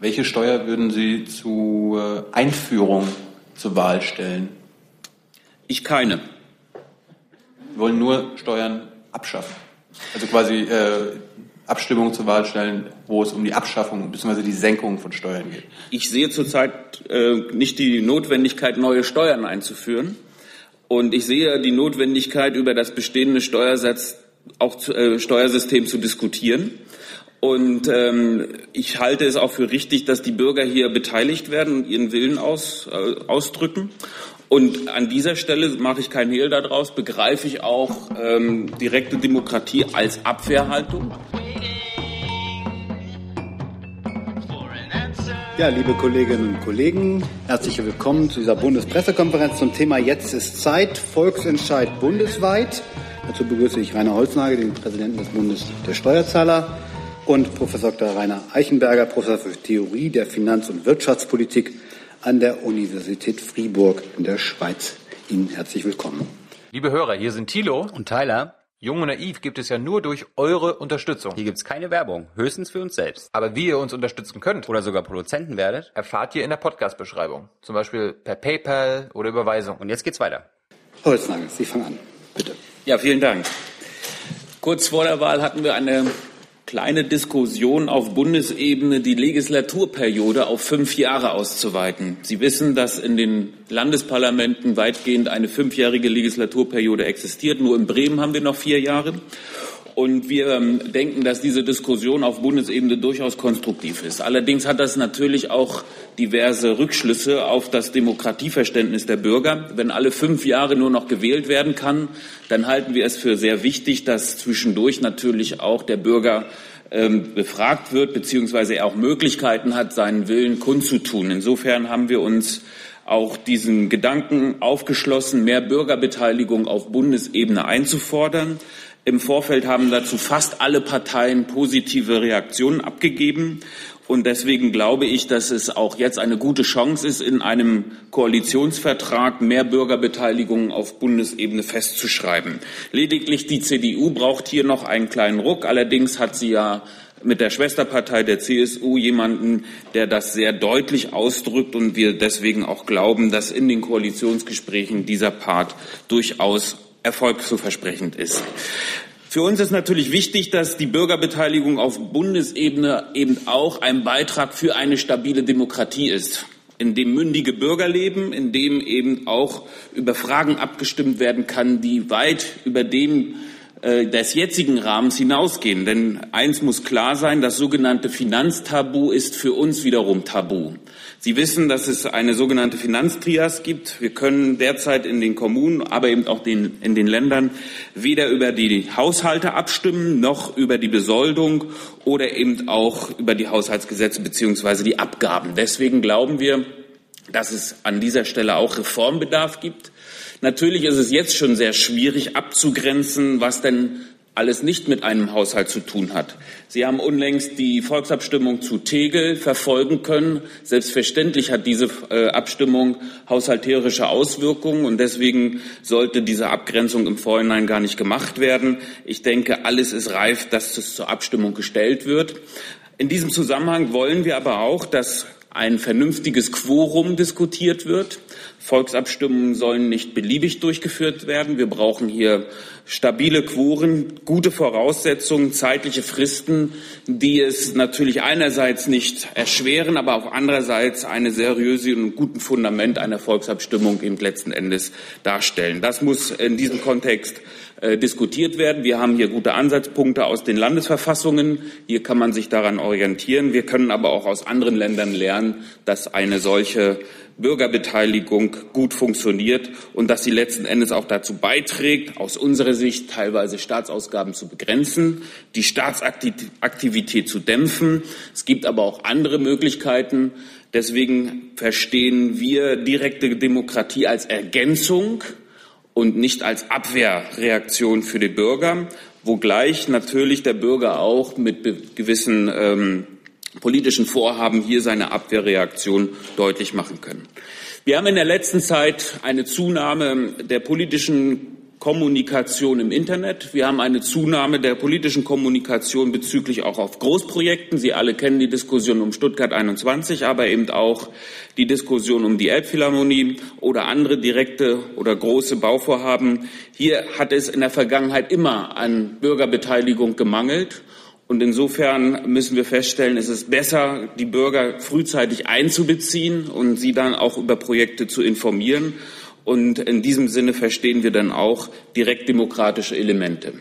Welche Steuer würden Sie zur Einführung zur Wahl stellen? Ich keine. Wir wollen nur Steuern abschaffen. Also quasi Abstimmung zur Wahl stellen, wo es um die Abschaffung bzw. die Senkung von Steuern geht. Ich sehe zurzeit nicht die Notwendigkeit, neue Steuern einzuführen. Und ich sehe die Notwendigkeit, über das bestehende Steuersystem zu diskutieren. Und ich halte es auch für richtig, dass die Bürger hier beteiligt werden und ihren Willen ausdrücken. Und an dieser Stelle mache ich keinen Hehl daraus, begreife ich auch direkte Demokratie als Abwehrhaltung. Ja, liebe Kolleginnen und Kollegen, herzlich willkommen zu dieser Bundespressekonferenz zum Thema Jetzt ist Zeit, Volksentscheid bundesweit. Dazu begrüße ich Rainer Holznagel, den Präsidenten des Bundes der Steuerzahler, und Professor Dr. Rainer Eichenberger, Professor für Theorie der Finanz- und Wirtschaftspolitik an der Universität Fribourg in der Schweiz. Ihnen herzlich willkommen. Liebe Hörer, hier sind Thilo und Tyler. Jung und Naiv gibt es ja nur durch eure Unterstützung. Hier gibt es keine Werbung, höchstens für uns selbst. Aber wie ihr uns unterstützen könnt oder sogar Produzenten werdet, erfahrt ihr in der Podcast-Beschreibung. Zum Beispiel per PayPal oder Überweisung. Und jetzt geht's weiter. Holznagel, Sie fangen an, bitte. Ja, vielen Dank. Kurz vor der Wahl hatten wir eine kleine Diskussion auf Bundesebene, die Legislaturperiode auf 5 Jahre auszuweiten. Sie wissen, dass in den Landesparlamenten weitgehend eine 5-jährige Legislaturperiode existiert. Nur in Bremen haben wir noch 4 Jahre. Und wir denken, dass diese Diskussion auf Bundesebene durchaus konstruktiv ist. Allerdings hat das natürlich auch diverse Rückschlüsse auf das Demokratieverständnis der Bürger. Wenn alle 5 Jahre nur noch gewählt werden kann, dann halten wir es für sehr wichtig, dass zwischendurch natürlich auch der Bürger befragt wird, beziehungsweise er auch Möglichkeiten hat, seinen Willen kundzutun. Insofern haben wir uns auch diesen Gedanken aufgeschlossen, mehr Bürgerbeteiligung auf Bundesebene einzufordern. Im Vorfeld haben dazu fast alle Parteien positive Reaktionen abgegeben. Und deswegen glaube ich, dass es auch jetzt eine gute Chance ist, in einem Koalitionsvertrag mehr Bürgerbeteiligung auf Bundesebene festzuschreiben. Lediglich die CDU braucht hier noch einen kleinen Ruck. Allerdings hat sie ja mit der Schwesterpartei der CSU jemanden, der das sehr deutlich ausdrückt. Und wir deswegen auch glauben, dass in den Koalitionsgesprächen dieser Part durchaus erfolgsversprechend ist. Für uns ist natürlich wichtig, dass die Bürgerbeteiligung auf Bundesebene eben auch ein Beitrag für eine stabile Demokratie ist, in dem mündige Bürger leben, in dem eben auch über Fragen abgestimmt werden kann, die weit über dem des jetzigen Rahmens hinausgehen. Denn eins muss klar sein, das sogenannte Finanztabu ist für uns wiederum tabu. Sie wissen, dass es eine sogenannte Finanztrias gibt. Wir können derzeit in den Kommunen, aber eben auch in den Ländern weder über die Haushalte abstimmen, noch über die Besoldung oder eben auch über die Haushaltsgesetze bzw. die Abgaben. Deswegen glauben wir, dass es an dieser Stelle auch Reformbedarf gibt. Natürlich ist es jetzt schon sehr schwierig abzugrenzen, was denn alles nicht mit einem Haushalt zu tun hat. Sie haben unlängst die Volksabstimmung zu Tegel verfolgen können. Selbstverständlich hat diese Abstimmung haushalterische Auswirkungen und deswegen sollte diese Abgrenzung im Vorhinein gar nicht gemacht werden. Ich denke, alles ist reif, dass es zur Abstimmung gestellt wird. In diesem Zusammenhang wollen wir aber auch, dass ein vernünftiges Quorum diskutiert wird. Volksabstimmungen sollen nicht beliebig durchgeführt werden. Wir brauchen hier stabile Quoren, gute Voraussetzungen, zeitliche Fristen, die es natürlich einerseits nicht erschweren, aber auch andererseits eine seriöse und guten Fundament einer Volksabstimmung eben letzten Endes darstellen. Das muss in diesem Kontext diskutiert werden. Wir haben hier gute Ansatzpunkte aus den Landesverfassungen. Hier kann man sich daran orientieren. Wir können aber auch aus anderen Ländern lernen, dass eine solche Bürgerbeteiligung gut funktioniert und dass sie letzten Endes auch dazu beiträgt, aus unserer Sicht teilweise Staatsausgaben zu begrenzen, die Staatsaktivität zu dämpfen. Es gibt aber auch andere Möglichkeiten. Deswegen verstehen wir direkte Demokratie als Ergänzung und nicht als Abwehrreaktion für die Bürger, wogleich natürlich der Bürger auch mit gewissen politischen Vorhaben hier seine Abwehrreaktion deutlich machen können. Wir haben in der letzten Zeit eine Zunahme der politischen Kommunikation im Internet. Wir haben eine Zunahme der politischen Kommunikation bezüglich auch auf Großprojekten. Sie alle kennen die Diskussion um Stuttgart 21, aber eben auch die Diskussion um die Elbphilharmonie oder andere direkte oder große Bauvorhaben. Hier hat es in der Vergangenheit immer an Bürgerbeteiligung gemangelt. Und insofern müssen wir feststellen, es ist besser, die Bürger frühzeitig einzubeziehen und sie dann auch über Projekte zu informieren. Und in diesem Sinne verstehen wir dann auch direktdemokratische Elemente.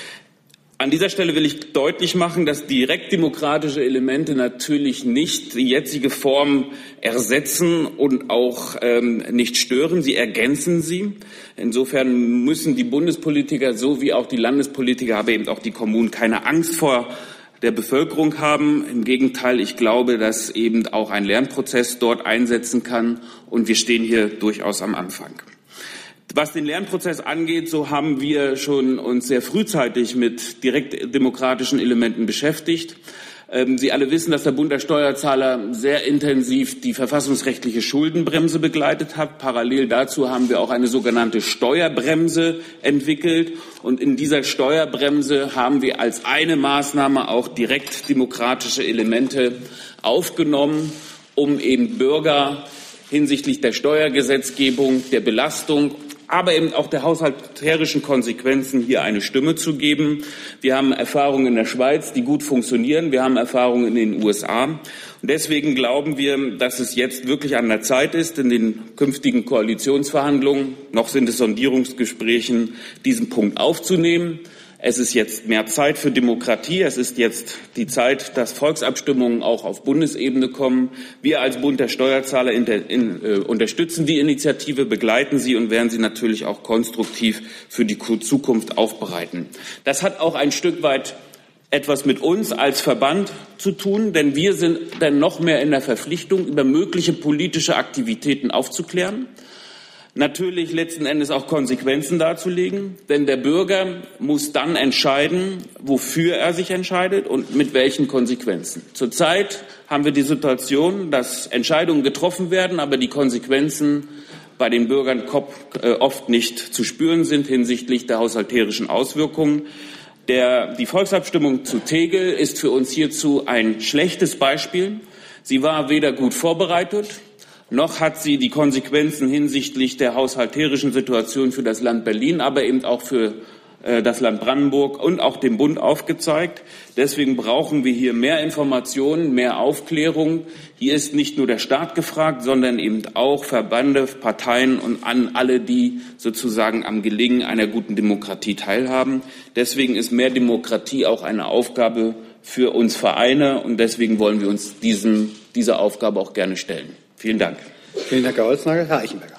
An dieser Stelle will ich deutlich machen, dass direktdemokratische Elemente natürlich nicht die jetzige Form ersetzen und auch nicht stören. Sie ergänzen sie. Insofern müssen die Bundespolitiker sowie auch die Landespolitiker, aber eben auch die Kommunen keine Angst vor der Bevölkerung haben. Im Gegenteil, ich glaube, dass eben auch ein Lernprozess dort einsetzen kann und wir stehen hier durchaus am Anfang. Was den Lernprozess angeht, so haben wir schon uns sehr frühzeitig mit direktdemokratischen Elementen beschäftigt. Sie alle wissen, dass der Bund der Steuerzahler sehr intensiv die verfassungsrechtliche Schuldenbremse begleitet hat. Parallel dazu haben wir auch eine sogenannte Steuerbremse entwickelt. Und in dieser Steuerbremse haben wir als eine Maßnahme auch direktdemokratische Elemente aufgenommen, um eben Bürger hinsichtlich der Steuergesetzgebung, der Belastung, aber eben auch der haushalterischen Konsequenzen hier eine Stimme zu geben. Wir haben Erfahrungen in der Schweiz, die gut funktionieren. Wir haben Erfahrungen in den USA. Und deswegen glauben wir, dass es jetzt wirklich an der Zeit ist, in den künftigen Koalitionsverhandlungen, noch sind es Sondierungsgesprächen, diesen Punkt aufzunehmen. Es ist jetzt mehr Zeit für Demokratie. Es ist jetzt die Zeit, dass Volksabstimmungen auch auf Bundesebene kommen. Wir als Bund der Steuerzahler unterstützen die Initiative, begleiten sie und werden sie natürlich auch konstruktiv für die Zukunft aufbereiten. Das hat auch ein Stück weit etwas mit uns als Verband zu tun, denn wir sind dann noch mehr in der Verpflichtung, über mögliche politische Aktivitäten aufzuklären. Natürlich letzten Endes auch Konsequenzen darzulegen, denn der Bürger muss dann entscheiden, wofür er sich entscheidet und mit welchen Konsequenzen. Zurzeit haben wir die Situation, dass Entscheidungen getroffen werden, aber die Konsequenzen bei den Bürgern oft nicht zu spüren sind hinsichtlich der haushalterischen Auswirkungen. Die Volksabstimmung zu Tegel ist für uns hierzu ein schlechtes Beispiel. Sie war weder gut vorbereitet, noch hat sie die Konsequenzen hinsichtlich der haushalterischen Situation für das Land Berlin, aber eben auch für das Land Brandenburg und auch dem Bund aufgezeigt. Deswegen brauchen wir hier mehr Informationen, mehr Aufklärung. Hier ist nicht nur der Staat gefragt, sondern eben auch Verbände, Parteien und an alle, die sozusagen am Gelingen einer guten Demokratie teilhaben. Deswegen ist mehr Demokratie auch eine Aufgabe für uns Vereine und deswegen wollen wir uns dieser Aufgabe auch gerne stellen. Vielen Dank. Vielen Dank, Herr Holznagel. Herr Eichenberger.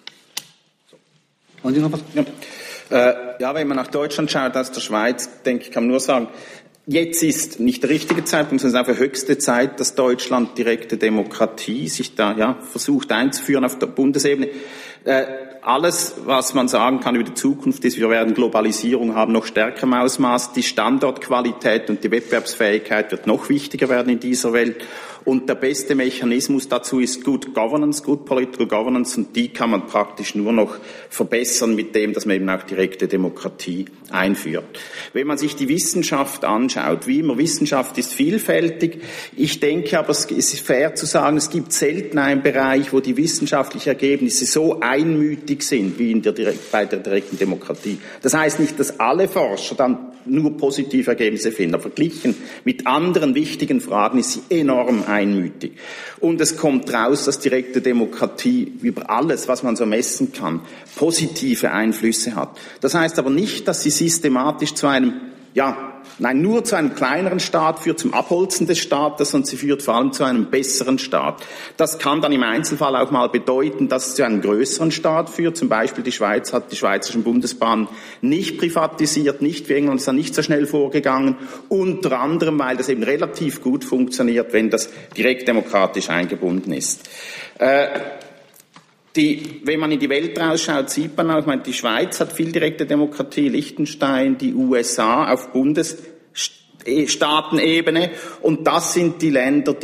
Wollen Sie noch was? Ja, wenn man nach Deutschland schaut, aus der Schweiz, denke ich, kann man nur sagen, jetzt ist nicht der richtige Zeitpunkt, sondern es ist einfach höchste Zeit, dass Deutschland direkte Demokratie sich da versucht einzuführen auf der Bundesebene. Alles, was man sagen kann über die Zukunft, ist, wir werden Globalisierung haben, noch stärker im Ausmaß. Die Standortqualität und die Wettbewerbsfähigkeit wird noch wichtiger werden in dieser Welt. Und der beste Mechanismus dazu ist Good Governance, Good Political Governance. Und die kann man praktisch nur noch verbessern mit dem, dass man eben auch direkte Demokratie einführt. Wenn man sich die Wissenschaft anschaut, wie immer, Wissenschaft ist vielfältig. Ich denke aber, es ist fair zu sagen, es gibt selten einen Bereich, wo die wissenschaftlichen Ergebnisse so einmütig sind wie bei der direkten Demokratie. Das heißt nicht, dass alle Forscher dann nur positive Ergebnisse finden. Aber verglichen mit anderen wichtigen Fragen ist sie enorm einmütig. Und es kommt raus, dass direkte Demokratie über alles, was man so messen kann, positive Einflüsse hat. Das heißt aber nicht, dass sie systematisch nur zu einem kleineren Staat führt, zum Abholzen des Staates, und sie führt vor allem zu einem besseren Staat. Das kann dann im Einzelfall auch mal bedeuten, dass es zu einem größeren Staat führt. Zum Beispiel die Schweiz hat die Schweizerischen Bundesbahnen nicht privatisiert, nicht wie England ist da nicht so schnell vorgegangen, unter anderem, weil das eben relativ gut funktioniert, wenn das direkt demokratisch eingebunden ist. Wenn man in die Welt rausschaut, sieht man auch, die Schweiz hat viel direkte Demokratie, Liechtenstein, die USA auf Bundesstaatenebene. Und das sind die Länder, die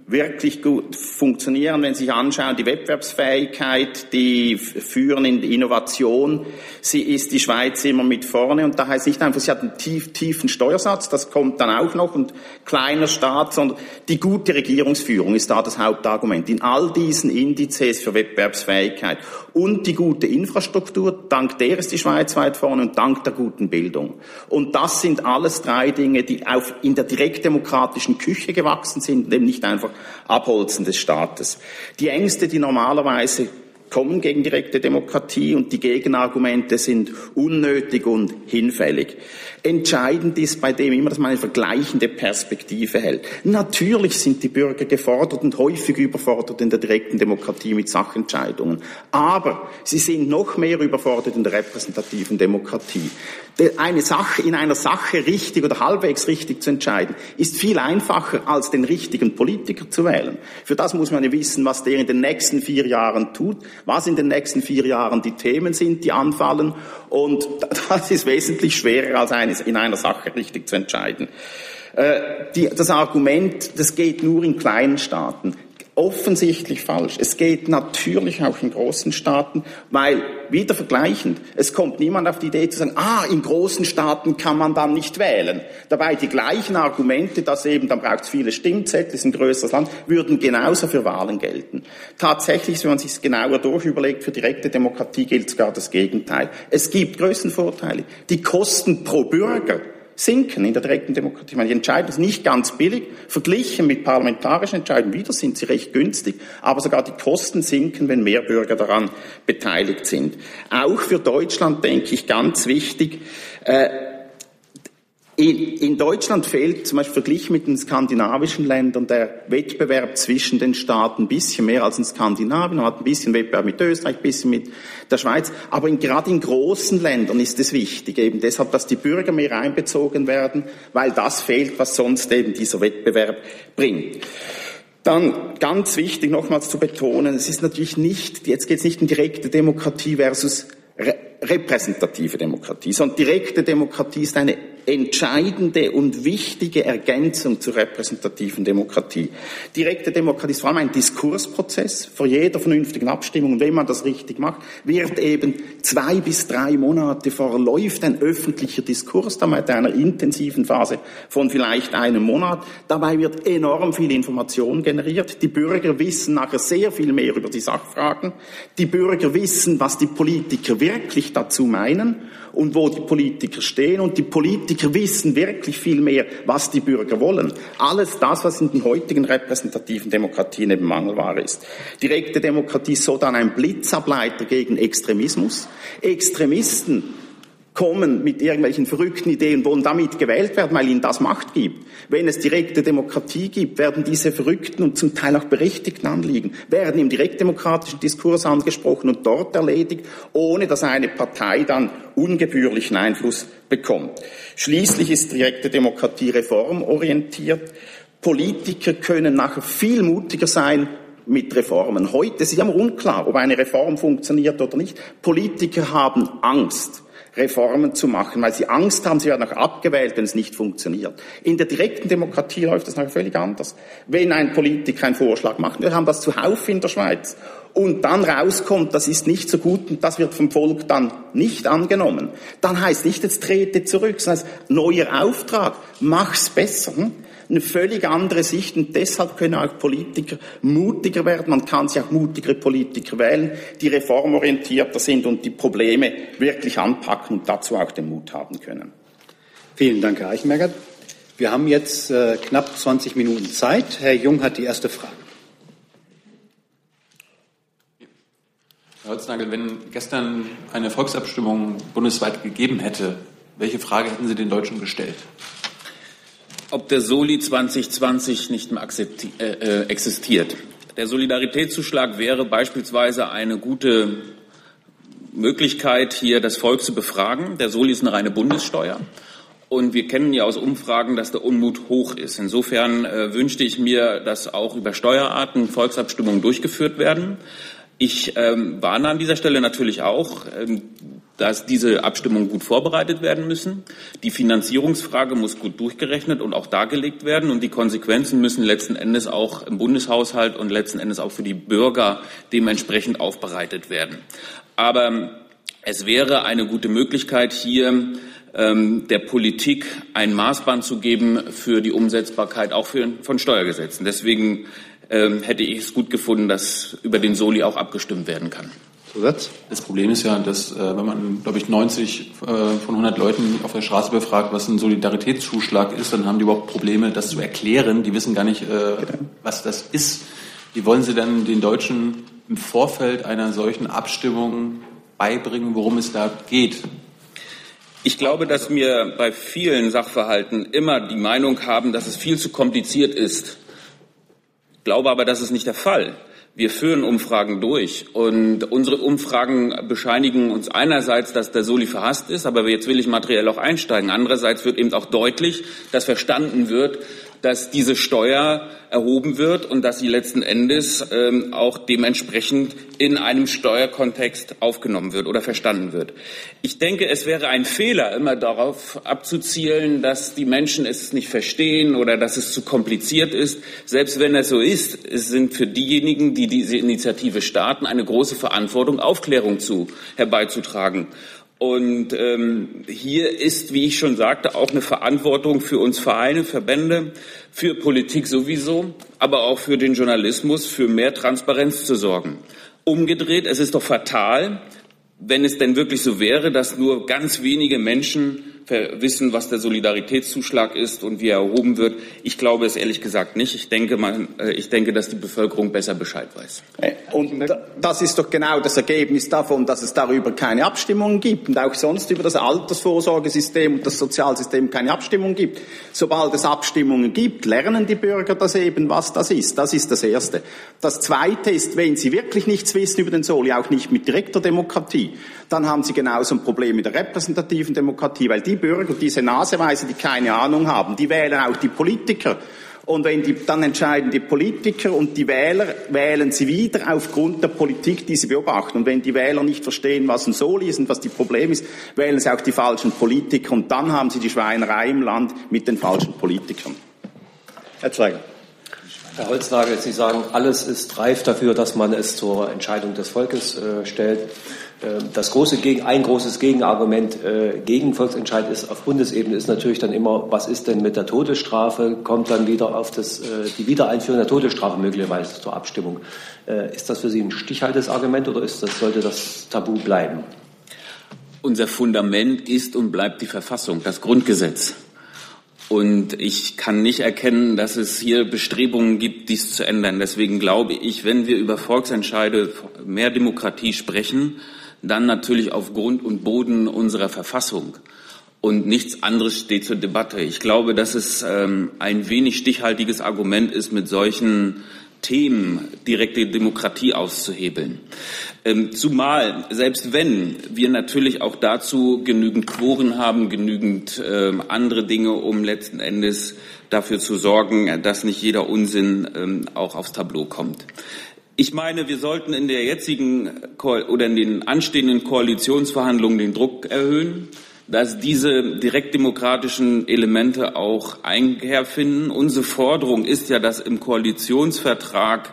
wirklich gut funktionieren. Wenn Sie sich anschauen, die Wettbewerbsfähigkeit, die führen in die Innovation, sie ist die Schweiz immer mit vorne. Und da heißt nicht einfach, sie hat einen tiefen Steuersatz, das kommt dann auch noch, und kleiner Staat, sondern die gute Regierungsführung ist da das Hauptargument. In all diesen Indizes für Wettbewerbsfähigkeit und die gute Infrastruktur, dank der ist die Schweiz weit vorne und dank der guten Bildung. Und das sind alles drei Dinge, die in der direktdemokratischen Küche gewachsen sind, eben nicht einfach Abholzen des Staates. Die Ängste, die normalerweise kommen gegen direkte Demokratie, und die Gegenargumente sind unnötig und hinfällig. Entscheidend ist bei dem immer, dass man eine vergleichende Perspektive hält. Natürlich sind die Bürger gefordert und häufig überfordert in der direkten Demokratie mit Sachentscheidungen. Aber sie sind noch mehr überfordert in der repräsentativen Demokratie. Eine Sache, in einer Sache richtig oder halbwegs richtig zu entscheiden, ist viel einfacher, als den richtigen Politiker zu wählen. Für das muss man ja wissen, was der in den nächsten 4 Jahren tut, was in den nächsten 4 Jahren die Themen sind, die anfallen. Und das ist wesentlich schwerer, als in einer Sache richtig zu entscheiden. Das Argument, das geht nur in kleinen Staaten, offensichtlich falsch. Es geht natürlich auch in großen Staaten, weil, wieder vergleichend, es kommt niemand auf die Idee zu sagen, in großen Staaten kann man dann nicht wählen. Dabei die gleichen Argumente, dass eben, dann braucht es viele Stimmzettel, ist ein größeres Land, würden genauso für Wahlen gelten. Tatsächlich, wenn man sich es genauer durchüberlegt, für direkte Demokratie gilt sogar das Gegenteil. Es gibt Größenvorteile. Die Kosten pro Bürger sinken in der direkten Demokratie. Die Entscheidungen sind nicht ganz billig. Verglichen mit parlamentarischen Entscheidungen wieder sind sie recht günstig. Aber sogar die Kosten sinken, wenn mehr Bürger daran beteiligt sind. Auch für Deutschland, denke ich, ganz wichtig. In Deutschland fehlt zum Beispiel verglichen mit den skandinavischen Ländern der Wettbewerb zwischen den Staaten ein bisschen mehr als in Skandinavien. Man hat ein bisschen Wettbewerb mit Österreich, ein bisschen mit der Schweiz. Aber gerade in großen Ländern ist es wichtig, eben deshalb, dass die Bürger mehr einbezogen werden, weil das fehlt, was sonst eben dieser Wettbewerb bringt. Dann ganz wichtig nochmals zu betonen, es ist natürlich nicht, jetzt geht es nicht um direkte Demokratie versus repräsentative Demokratie, sondern direkte Demokratie ist eine entscheidende und wichtige Ergänzung zur repräsentativen Demokratie. Direkte Demokratie ist vor allem ein Diskursprozess. Vor jeder vernünftigen Abstimmung, und wenn man das richtig macht, wird eben 2 bis 3 Monate verläuft ein öffentlicher Diskurs, damit einer intensiven Phase von vielleicht einem Monat. Dabei wird enorm viel Information generiert. Die Bürger wissen nachher sehr viel mehr über die Sachfragen. Die Bürger wissen, was die Politiker wirklich dazu meinen und wo die Politiker stehen, und die Politiker wissen wirklich viel mehr, was die Bürger wollen. Alles das, was in den heutigen repräsentativen Demokratien eben Mangelware ist. Direkte Demokratie ist so dann ein Blitzableiter gegen Extremismus. Extremisten kommen mit irgendwelchen verrückten Ideen, wollen damit gewählt werden, weil ihnen das Macht gibt. Wenn es direkte Demokratie gibt, werden diese verrückten und zum Teil auch berechtigten Anliegen, werden im direktdemokratischen Diskurs angesprochen und dort erledigt, ohne dass eine Partei dann ungebührlichen Einfluss bekommt. Schließlich ist direkte Demokratie reformorientiert. Politiker können nachher viel mutiger sein mit Reformen. Heute ist es immer unklar, ob eine Reform funktioniert oder nicht. Politiker haben Angst, Reformen zu machen, weil sie Angst haben, sie werden auch abgewählt, wenn es nicht funktioniert. In der direkten Demokratie läuft das nachher völlig anders. Wenn ein Politiker einen Vorschlag macht, wir haben das zuhauf in der Schweiz, und dann rauskommt, das ist nicht so gut und das wird vom Volk dann nicht angenommen, dann heißt nicht, jetzt trete zurück, sondern heißt, neuer Auftrag, mach's besser. Eine völlig andere Sicht, und deshalb können auch Politiker mutiger werden. Man kann sich auch mutigere Politiker wählen, die reformorientierter sind und die Probleme wirklich anpacken und dazu auch den Mut haben können. Vielen Dank, Herr Eichenberger. Wir haben jetzt knapp 20 Minuten Zeit. Herr Jung hat die erste Frage. Herr Holznagel, wenn gestern eine Volksabstimmung bundesweit gegeben hätte, welche Frage hätten Sie den Deutschen gestellt? Ob der Soli 2020 nicht mehr existiert. Der Solidaritätszuschlag wäre beispielsweise eine gute Möglichkeit, hier das Volk zu befragen. Der Soli ist eine reine Bundessteuer. Und wir kennen ja aus Umfragen, dass der Unmut hoch ist. Insofern wünschte ich mir, dass auch über Steuerarten Volksabstimmungen durchgeführt werden. Ich warne an dieser Stelle natürlich auch, dass diese Abstimmungen gut vorbereitet werden müssen. Die Finanzierungsfrage muss gut durchgerechnet und auch dargelegt werden. Und die Konsequenzen müssen letzten Endes auch im Bundeshaushalt und letzten Endes auch für die Bürger dementsprechend aufbereitet werden. Aber es wäre eine gute Möglichkeit, hier der Politik ein Maßband zu geben für die Umsetzbarkeit auch von Steuergesetzen. Deswegen hätte ich es gut gefunden, dass über den Soli auch abgestimmt werden kann. Zusatz? Das Problem ist ja, dass wenn man, glaube ich, 90 von 100 Leuten auf der Straße befragt, was ein Solidaritätszuschlag ist, dann haben die überhaupt Probleme, das zu erklären. Die wissen gar nicht, was das ist. Wie wollen Sie denn den Deutschen im Vorfeld einer solchen Abstimmung beibringen, worum es da geht? Ich glaube, dass wir bei vielen Sachverhalten immer die Meinung haben, dass es viel zu kompliziert ist. Ich glaube aber, das ist nicht der Fall. Wir führen Umfragen durch und unsere Umfragen bescheinigen uns einerseits, dass der Soli verhasst ist, aber jetzt will ich materiell auch einsteigen. Andererseits wird eben auch deutlich, dass verstanden wird, dass diese Steuer erhoben wird und dass sie letzten Endes auch dementsprechend in einem Steuerkontext aufgenommen wird oder verstanden wird. Ich denke, es wäre ein Fehler, immer darauf abzuzielen, dass die Menschen es nicht verstehen oder dass es zu kompliziert ist. Selbst wenn es so ist, es sind für diejenigen, die diese Initiative starten, eine große Verantwortung, Aufklärung herbeizutragen. Und hier ist, wie ich schon sagte, auch eine Verantwortung für uns Vereine, Verbände, für Politik sowieso, aber auch für den Journalismus, für mehr Transparenz zu sorgen. Umgedreht, es ist doch fatal, wenn es denn wirklich so wäre, dass nur ganz wenige Menschen wissen, was der Solidaritätszuschlag ist und wie er erhoben wird. Ich glaube es ehrlich gesagt nicht. Ich denke, dass die Bevölkerung besser Bescheid weiß. Und das ist doch genau das Ergebnis davon, dass es darüber keine Abstimmungen gibt und auch sonst über das Altersvorsorgesystem und das Sozialsystem keine Abstimmung gibt. Sobald es Abstimmungen gibt, lernen die Bürger das eben, was das ist. Das ist das Erste. Das Zweite ist, wenn sie wirklich nichts wissen über den Soli, auch nicht mit direkter Demokratie, dann haben sie genauso ein Problem mit der repräsentativen Demokratie, weil die Bürger, diese Naseweise, die keine Ahnung haben, die wählen auch die Politiker. Und dann entscheiden die Politiker und die Wähler wählen sie wieder aufgrund der Politik, die sie beobachten. Und wenn die Wähler nicht verstehen, was ein Soli ist und was die Probleme ist, wählen sie auch die falschen Politiker. Und dann haben sie die Schweinerei im Land mit den falschen Politikern. Herr Zeiger. Herr Holznagel, Sie sagen, alles ist reif dafür, dass man es zur Entscheidung des Volkes stellt. Ein großes Gegenargument gegen Volksentscheid ist auf Bundesebene ist natürlich dann immer, was ist denn mit der Todesstrafe? Kommt dann wieder auf die Wiedereinführung der Todesstrafe möglicherweise zur Abstimmung. Ist das für Sie ein stichhaltiges Argument oder sollte das Tabu bleiben? Unser Fundament ist und bleibt die Verfassung, das Grundgesetz. Und ich kann nicht erkennen, dass es hier Bestrebungen gibt, dies zu ändern. Deswegen glaube ich, wenn wir über Volksentscheide, mehr Demokratie sprechen, dann natürlich auf Grund und Boden unserer Verfassung. Und nichts anderes steht zur Debatte. Ich glaube, dass es ein wenig stichhaltiges Argument ist, mit solchen Themen direkte Demokratie auszuhebeln. Zumal, selbst wenn wir natürlich auch dazu genügend Quoren haben, genügend andere Dinge, um letzten Endes dafür zu sorgen, dass nicht jeder Unsinn auch aufs Tableau kommt. Ich meine, wir sollten in der jetzigen oder in den anstehenden Koalitionsverhandlungen den Druck erhöhen, dass diese direktdemokratischen Elemente auch Einkehr finden. Unsere Forderung ist ja, dass im Koalitionsvertrag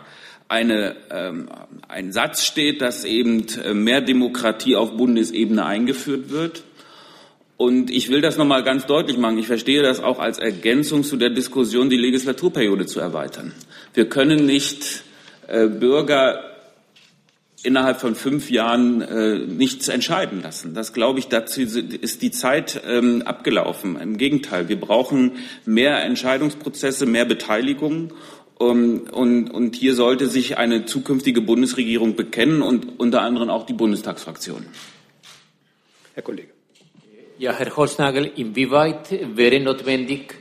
ein Satz steht, dass eben mehr Demokratie auf Bundesebene eingeführt wird. Und ich will das nochmal ganz deutlich machen. Ich verstehe das auch als Ergänzung zu der Diskussion, die Legislaturperiode zu erweitern. Wir können nicht Bürger innerhalb von 5 Jahren nichts entscheiden lassen. Das glaube ich, dazu ist die Zeit abgelaufen. Im Gegenteil, wir brauchen mehr Entscheidungsprozesse, mehr Beteiligung. Und hier sollte sich eine zukünftige Bundesregierung bekennen und unter anderem auch die Bundestagsfraktion. Herr Kollege. Ja, Herr Holznagel, inwieweit wäre notwendig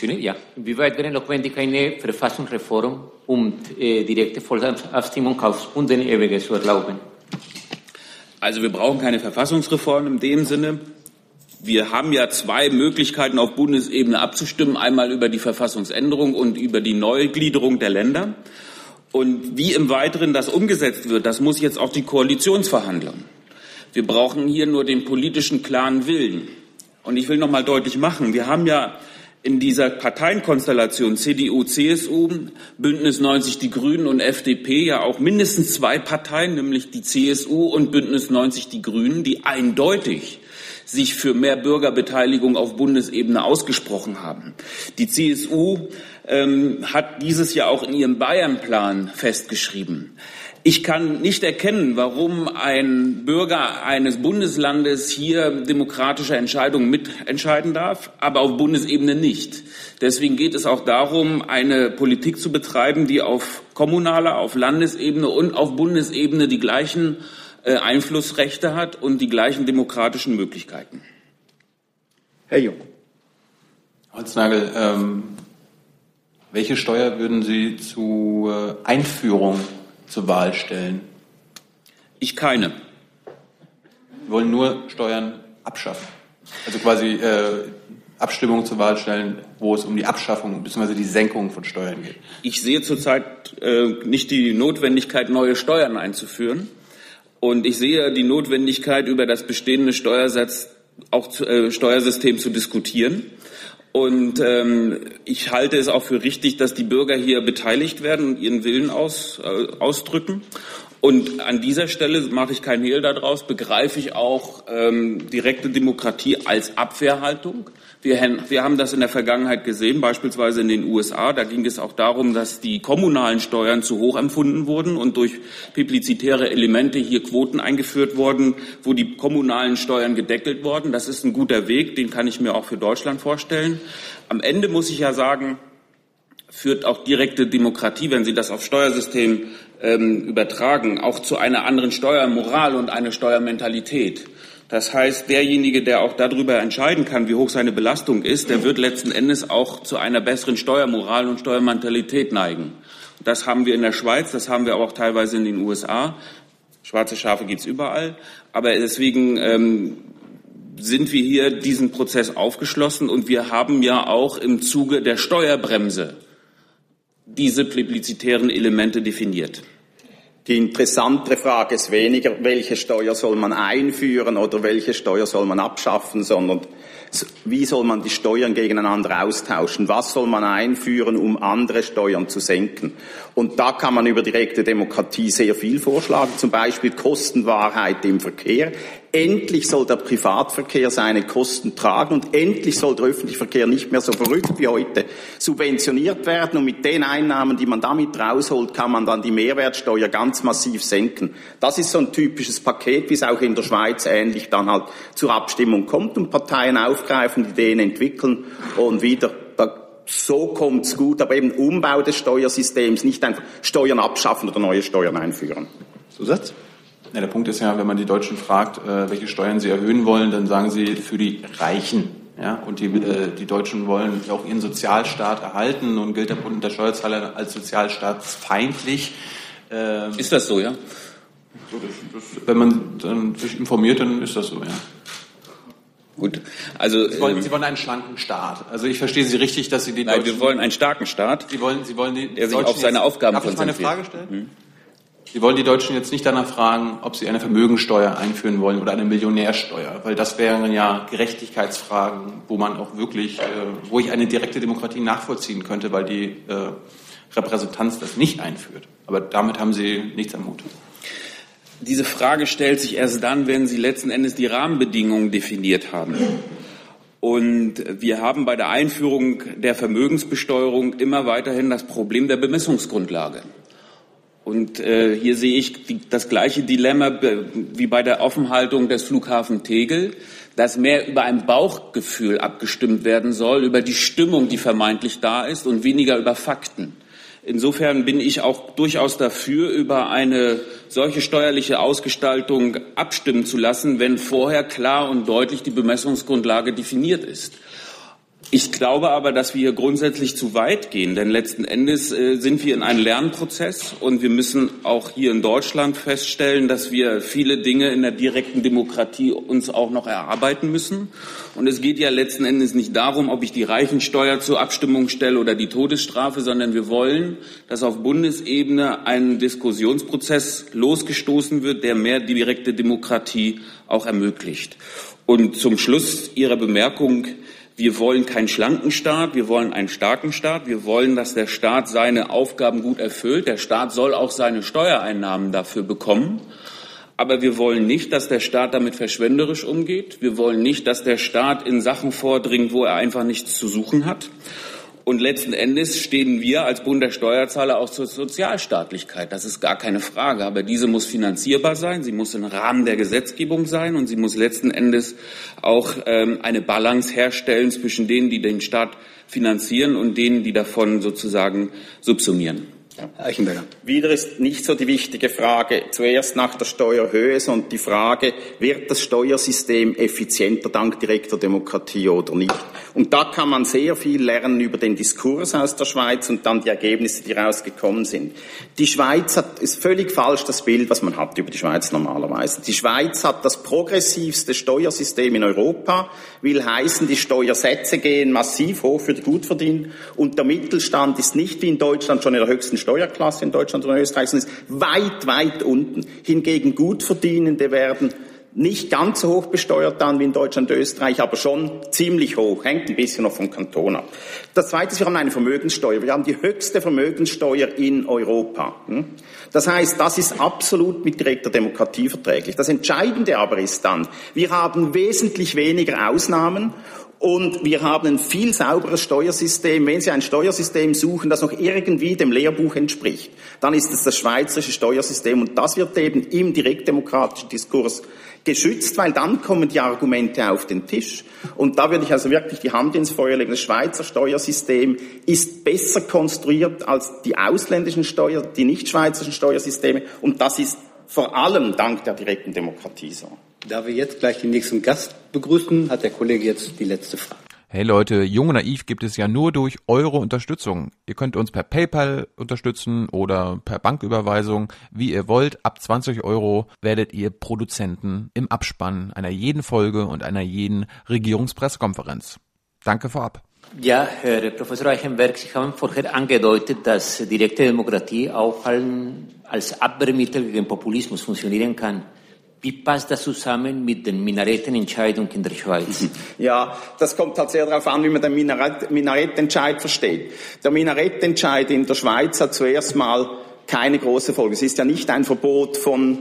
eine Verfassungsreform, um direkte Volksabstimmung auf Bundesebene zu erlauben? Also wir brauchen keine Verfassungsreform in dem Sinne. Wir haben ja 2 Möglichkeiten, auf Bundesebene abzustimmen, einmal über die Verfassungsänderung und über die Neugliederung der Länder. Und wie im Weiteren das umgesetzt wird, das muss jetzt auch die Koalition verhandeln. Wir brauchen hier nur den politischen klaren Willen. Und ich will noch mal deutlich machen, wir haben ja in dieser Parteienkonstellation CDU, CSU, Bündnis 90 Die Grünen und FDP ja auch mindestens 2 Parteien, nämlich die CSU und Bündnis 90 Die Grünen, die eindeutig sich für mehr Bürgerbeteiligung auf Bundesebene ausgesprochen haben. Die CSU hat dieses Jahr auch in ihrem Bayern-Plan festgeschrieben. Ich kann nicht erkennen, warum ein Bürger eines Bundeslandes hier demokratische Entscheidungen mitentscheiden darf, aber auf Bundesebene nicht. Deswegen geht es auch darum, eine Politik zu betreiben, die auf kommunaler, auf Landesebene und auf Bundesebene die gleichen Einflussrechte hat und die gleichen demokratischen Möglichkeiten. Herr Jung. Holznagel, welche Steuer würden Sie zur Einführung zur Wahl stellen? Ich keine. Wir wollen nur Steuern abschaffen. Also quasi Abstimmung zur Wahl stellen, wo es um die Abschaffung bzw. die Senkung von Steuern geht. Ich sehe zurzeit nicht die Notwendigkeit, neue Steuern einzuführen. Und ich sehe die Notwendigkeit, über das bestehende Steuersystem zu diskutieren. Und ich halte es auch für richtig, dass die Bürger hier beteiligt werden und ihren Willen ausdrücken. Und an dieser Stelle mache ich kein Hehl daraus, begreife ich auch direkte Demokratie als Abwehrhaltung. Wir haben das in der Vergangenheit gesehen, beispielsweise in den USA. Da ging es auch darum, dass die kommunalen Steuern zu hoch empfunden wurden und durch publizitäre Elemente hier Quoten eingeführt wurden, wo die kommunalen Steuern gedeckelt wurden. Das ist ein guter Weg, den kann ich mir auch für Deutschland vorstellen. Am Ende muss ich ja sagen, führt auch direkte Demokratie, wenn Sie das auf Steuersystem übertragen, auch zu einer anderen Steuermoral und einer Steuermentalität. Das heißt, derjenige, der auch darüber entscheiden kann, wie hoch seine Belastung ist, der wird letzten Endes auch zu einer besseren Steuermoral und Steuermentalität neigen. Das haben wir in der Schweiz, das haben wir aber auch teilweise in den USA. Schwarze Schafe gibt's überall. Aber deswegen sind wir hier diesen Prozess aufgeschlossen und wir haben ja auch im Zuge der Steuerbremse diese publizitären Elemente definiert. Die interessantere Frage ist weniger, welche Steuer soll man einführen oder welche Steuer soll man abschaffen, sondern wie soll man die Steuern gegeneinander austauschen? Was soll man einführen, um andere Steuern zu senken? Und da kann man über direkte Demokratie sehr viel vorschlagen, zum Beispiel Kostenwahrheit im Verkehr. Endlich soll der Privatverkehr seine Kosten tragen und endlich soll der öffentliche Verkehr nicht mehr so verrückt wie heute subventioniert werden. Und mit den Einnahmen, die man damit rausholt, kann man dann die Mehrwertsteuer ganz massiv senken. Das ist so ein typisches Paket, wie es auch in der Schweiz ähnlich dann halt zur Abstimmung kommt und Parteien aufgreifen, Ideen entwickeln und wieder so kommt's gut, aber eben Umbau des Steuersystems, nicht einfach Steuern abschaffen oder neue Steuern einführen. Zusatz? Ja, der Punkt ist ja, wenn man die Deutschen fragt, welche Steuern sie erhöhen wollen, dann sagen sie für die Reichen. Ja, und die Deutschen wollen auch ihren Sozialstaat erhalten und gilt der Bund der Steuerzahler als sozialstaatsfeindlich. Ist das so, ja? Wenn man dann sich informiert, dann ist das so, ja. Gut, also Sie wollen einen schlanken Staat. Also ich verstehe Sie richtig, dass Sie die Nein, Deutschen... wir wollen einen starken Staat, Sie wollen der sich auf seine Aufgaben konzentriert. Darf ich mal eine Frage stellen? Sie wollen die Deutschen jetzt nicht danach fragen, ob sie eine Vermögensteuer einführen wollen oder eine Millionärsteuer, weil das wären ja Gerechtigkeitsfragen, wo man auch wirklich, wo ich eine direkte Demokratie nachvollziehen könnte, weil die Repräsentanz das nicht einführt. Aber damit haben Sie nichts am Hut. Diese Frage stellt sich erst dann, wenn Sie letzten Endes die Rahmenbedingungen definiert haben. Und wir haben bei der Einführung der Vermögensbesteuerung immer weiterhin das Problem der Bemessungsgrundlage. Und hier sehe ich das gleiche Dilemma wie bei der Offenhaltung des Flughafen Tegel, dass mehr über ein Bauchgefühl abgestimmt werden soll, über die Stimmung, die vermeintlich da ist und weniger über Fakten. Insofern bin ich auch durchaus dafür, über eine solche steuerliche Ausgestaltung abstimmen zu lassen, wenn vorher klar und deutlich die Bemessungsgrundlage definiert ist. Ich glaube aber, dass wir hier grundsätzlich zu weit gehen, denn letzten Endes sind wir in einem Lernprozess und wir müssen auch hier in Deutschland feststellen, dass wir viele Dinge in der direkten Demokratie uns auch noch erarbeiten müssen. Und es geht ja letzten Endes nicht darum, ob ich die Reichensteuer zur Abstimmung stelle oder die Todesstrafe, sondern wir wollen, dass auf Bundesebene ein Diskussionsprozess losgestoßen wird, der mehr direkte Demokratie auch ermöglicht. Und zum Schluss Ihrer Bemerkung: Wir wollen keinen schlanken Staat, wir wollen einen starken Staat. Wir wollen, dass der Staat seine Aufgaben gut erfüllt. Der Staat soll auch seine Steuereinnahmen dafür bekommen. Aber wir wollen nicht, dass der Staat damit verschwenderisch umgeht. Wir wollen nicht, dass der Staat in Sachen vordringt, wo er einfach nichts zu suchen hat. Und letzten Endes stehen wir als Bund der Steuerzahler auch zur Sozialstaatlichkeit. Das ist gar keine Frage. Aber diese muss finanzierbar sein, sie muss im Rahmen der Gesetzgebung sein und sie muss letzten Endes auch eine Balance herstellen zwischen denen, die den Staat finanzieren und denen, die davon sozusagen subsumieren. Herr Eichenberger. Wieder ist nicht so die wichtige Frage zuerst nach der Steuerhöhe, sondern die Frage, wird das Steuersystem effizienter dank direkter Demokratie oder nicht? Und da kann man sehr viel lernen über den Diskurs aus der Schweiz und dann die Ergebnisse, die rausgekommen sind. Die Schweiz ist völlig falsch, das Bild, was man hat über die Schweiz normalerweise. Die Schweiz hat das progressivste Steuersystem in Europa, will heißen, die Steuersätze gehen massiv hoch für die Gutverdiener und der Mittelstand ist nicht wie in Deutschland schon in der höchsten Steuerklasse in Deutschland und Österreich, sondern ist weit, weit unten. Hingegen Gutverdienende werden nicht ganz so hoch besteuert dann wie in Deutschland und Österreich, aber schon ziemlich hoch. Hängt ein bisschen noch vom Kanton ab. Das Zweite ist, wir haben eine Vermögenssteuer. Wir haben die höchste Vermögenssteuer in Europa. Das heißt, das ist absolut mit direkter Demokratie verträglich. Das Entscheidende aber ist dann, wir haben wesentlich weniger Ausnahmen und wir haben ein viel sauberes Steuersystem. Wenn Sie ein Steuersystem suchen, das noch irgendwie dem Lehrbuch entspricht, dann ist es das schweizerische Steuersystem. Und das wird eben im direktdemokratischen Diskurs geschützt, weil dann kommen die Argumente auf den Tisch. Und da würde ich also wirklich die Hand ins Feuer legen. Das Schweizer Steuersystem ist besser konstruiert als die ausländischen die nicht-schweizerischen Steuersysteme. Und das ist vor allem dank der direkten Demokratie so. Da wir jetzt gleich den nächsten Gast begrüßen, hat der Kollege jetzt die letzte Frage. Hey Leute, Jung und Naiv gibt es ja nur durch eure Unterstützung. Ihr könnt uns per PayPal unterstützen oder per Banküberweisung, wie ihr wollt. Ab 20 € werdet ihr Produzenten im Abspann einer jeden Folge und einer jeden Regierungspressekonferenz. Danke vorab. Ja, Herr Professor Eichenberg, Sie haben vorher angedeutet, dass direkte Demokratie auch als Abwehrmittel gegen Populismus funktionieren kann. Wie passt das zusammen mit den Minarettenentscheidungen in der Schweiz? Ja, das kommt halt sehr darauf an, wie man den Minarettenentscheid versteht. Der Minarettenentscheid in der Schweiz hat zuerst mal keine große Folge. Es ist ja nicht ein Verbot von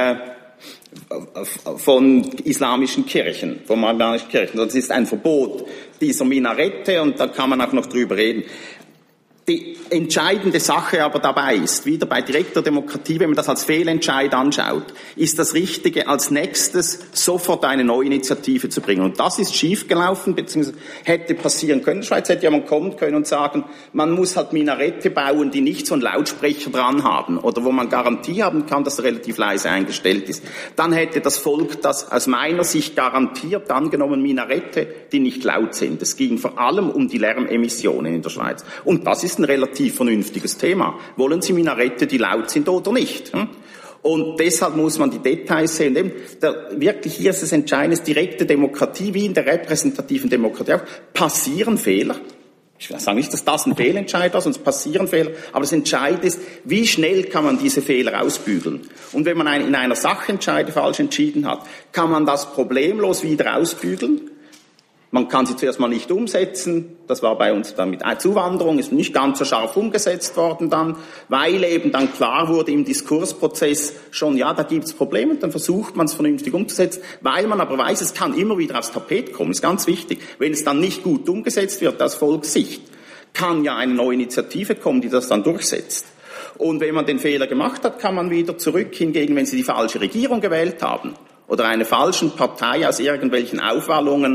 islamischen Kirchen, sondern es ist ein Verbot dieser Minarette und da kann man auch noch drüber reden. Die entscheidende Sache aber dabei ist, wieder bei direkter Demokratie, wenn man das als Fehlentscheid anschaut, ist das Richtige, als nächstes sofort eine neue Initiative zu bringen. Und das ist schiefgelaufen, beziehungsweise hätte passieren können. In der Schweiz hätte ja man kommen können und sagen, man muss halt Minarette bauen, die nicht so einen Lautsprecher dran haben oder wo man Garantie haben kann, dass er relativ leise eingestellt ist. Dann hätte das Volk das aus meiner Sicht garantiert angenommen, Minarette, die nicht laut sind. Es ging vor allem um die Lärmemissionen in der Schweiz. Und das ist ein relativ vernünftiges Thema. Wollen Sie Minarette, die laut sind oder nicht? Und deshalb muss man die Details sehen. Wirklich hier ist das Entscheidende, direkte Demokratie, wie in der repräsentativen Demokratie auch, passieren Fehler. Ich sage nicht, dass das ein Fehlentscheid war, sonst passieren Fehler. Aber das Entscheidende ist, wie schnell kann man diese Fehler ausbügeln? Und wenn man in einer Sachentscheide falsch entschieden hat, kann man das problemlos wieder ausbügeln. Man kann sie zuerst mal nicht umsetzen. Das war bei uns dann mit Zuwanderung, ist nicht ganz so scharf umgesetzt worden dann, weil eben dann klar wurde im Diskursprozess schon, ja, da gibt's Probleme, und dann versucht man es vernünftig umzusetzen, weil man aber weiß, es kann immer wieder aufs Tapet kommen, ist ganz wichtig. Wenn es dann nicht gut umgesetzt wird aus Volkssicht, kann ja eine neue Initiative kommen, die das dann durchsetzt. Und wenn man den Fehler gemacht hat, kann man wieder zurück. Hingegen, wenn Sie die falsche Regierung gewählt haben oder eine falschen Partei aus irgendwelchen Aufwallungen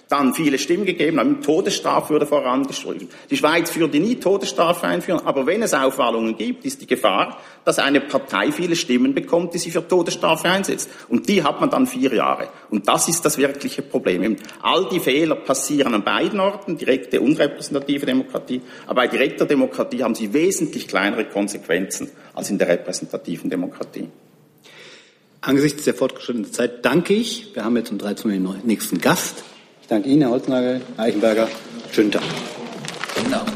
dann viele Stimmen gegeben haben. Todesstrafe wurde vorangeschrieben. Die Schweiz würde nie Todesstrafe einführen, aber wenn es Aufwallungen gibt, ist die Gefahr, dass eine Partei viele Stimmen bekommt, die sich für Todesstrafe einsetzt. Und die hat man dann 4 Jahre. Und das ist das wirkliche Problem. All die Fehler passieren an beiden Orten, direkte und repräsentative Demokratie. Aber bei direkter Demokratie haben sie wesentlich kleinere Konsequenzen als in der repräsentativen Demokratie. Angesichts der fortgeschrittenen Zeit danke ich. Wir haben jetzt um 13 Uhr den nächsten Gast. Ich danke Ihnen, Herr Holznagel, Herr Eichenberger. Schönen Tag. Genau.